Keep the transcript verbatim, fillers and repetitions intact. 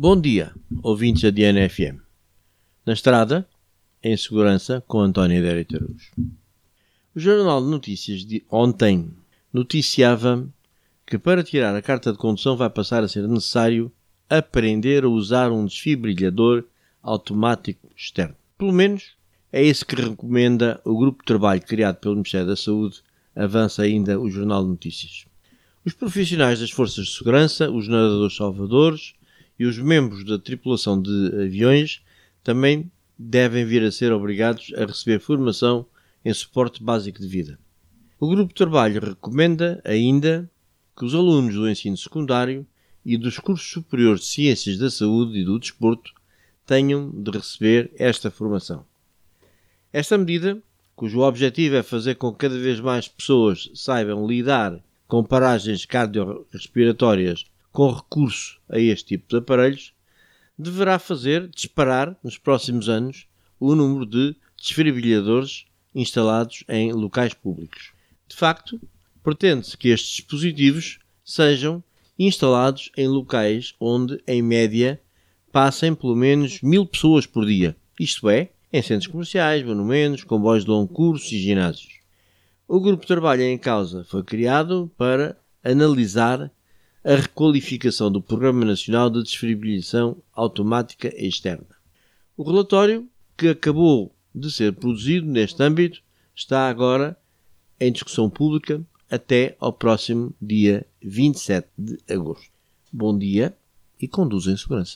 Bom dia, ouvintes da D N F M. Na estrada, em segurança, com António Adérito Araújo. O Jornal de Notícias de ontem noticiava que para tirar a carta de condução vai passar a ser necessário aprender a usar um desfibrilhador automático externo. Pelo menos é isso que recomenda o grupo de trabalho criado pelo Ministério da Saúde, avança ainda o Jornal de Notícias. Os profissionais das forças de segurança, os nadadores salvadores e os membros da tripulação de aviões também devem vir a ser obrigados a receber formação em suporte básico de vida. O grupo de trabalho recomenda ainda que os alunos do ensino secundário e dos cursos superiores de Ciências da Saúde e do Desporto tenham de receber esta formação. Esta medida, cujo objetivo é fazer com que cada vez mais pessoas saibam lidar com paragens cardiorrespiratórias com recurso a este tipo de aparelhos, deverá fazer disparar nos próximos anos o número de desfibrilhadores instalados em locais públicos. De facto, pretende-se que estes dispositivos sejam instalados em locais onde, em média, passem pelo menos mil pessoas por dia, isto é, em centros comerciais, monumentos, comboios de longo curso e ginásios. O grupo de trabalho em causa foi criado para analisar a requalificação do Programa Nacional de Desfibrilação Automática Externa. O relatório, que acabou de ser produzido neste âmbito, está agora em discussão pública até ao próximo dia vinte e sete de agosto. Bom dia e conduza em segurança.